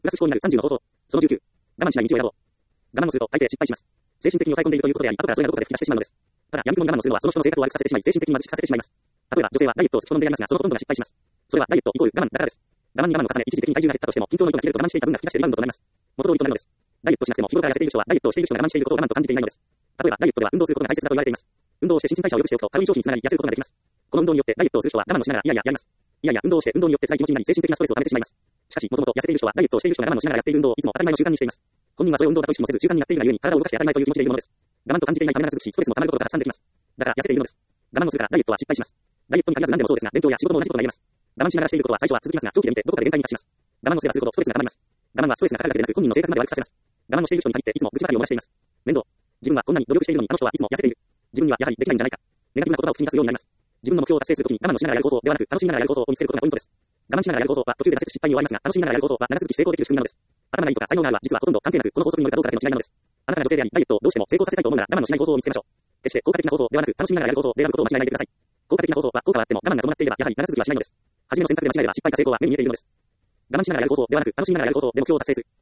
プラス思考になる30の方法。その19。我慢しない道を選ぼう。我慢をすると大抵失敗します。精神的に抑え込んでいるということであり、後からそれがどこかで吹き出してしまうのです。ただ、闇雲に我慢をするのはその人の性格を悪くさせてしまい、精神的に貧しくさせてしまいます。例えば、女性はダイエットを好んでやりますが、そのほとんどが失敗します。それはダイエットイコール我慢だからです。我慢に我慢を重ね、一時的に体重が減ったとしても、均等の糸が切れると我慢していた分が吹き出してリバウンドとなります。元通りとなるのです。ダイエットしなくても日頃から痩せている人は、ダイエットをしている人が我慢していることを我慢と感じていないのです。例えば、ダイエットでは運動することが大切だと言われています。運動をして新陳代謝を良くしておくと、カロリー消費につながり痩せることができます。この運動によってダイエットをする人は我慢をしながらいやいややります。いやいや運動をして運動によって辛い気持ちになり精神的なストレスを溜めてしまいます。しかし、もともと痩せている人はダイエットをしている人が我慢をしながらやっている運動をいつも当たり前の習慣にしています。本人はそれを運動だと意識もせず習慣になっているがゆえに体を動かして当たり前という気持ちでいるものです。我慢と感じていないためが続き、ストレスも溜まることが発散できます。だから痩せているのです。我慢をするからダイエットは失敗します。ダイエットに限らず何でもそうですが、勉強や仕事も同じことが言えます。我慢しながらしていることは最初は続きますが、長期で見てどこかで限界に達します。我慢をすればするほどストレスが溜まります。我慢はストレスがかかるだけでなく、本人の性格まで悪くさせます。我慢をしている人に限っていつも愚痴ばかりを漏らしています。面倒。自分はこんなに努力しているのにあの人はいつも痩せている。自分にはやはりできないんじゃないか。ネガティブな言葉を口に出すようになります。自分の目標を達成するときに我慢をしながらやることではなく、楽しみながらやることを見つけることがポイントです。我慢しながらやることは途中で挫折失敗に終わりますが、楽しみながらやることは長続き成功できる仕組みなのです。頭がいいとか才能があるは実はほとんど関係なく、この法則に乗るかどうかだけの違いなのです。あなたが女性であり、ダイエットをどうしても成功させたいと思うなら、我慢をしない方法を見つけましょう。決して効果的な方法ではなく、楽しみながらやる方法であることを間違えないでください。効果的な方法は効果はあっても我慢が伴っていればやはり長続きはしないのです。初めの選択で間違えれば失敗か成功は目に見えているのです。我慢しながらやる方法ではなく、楽しみながらやる方法で目標を達成する。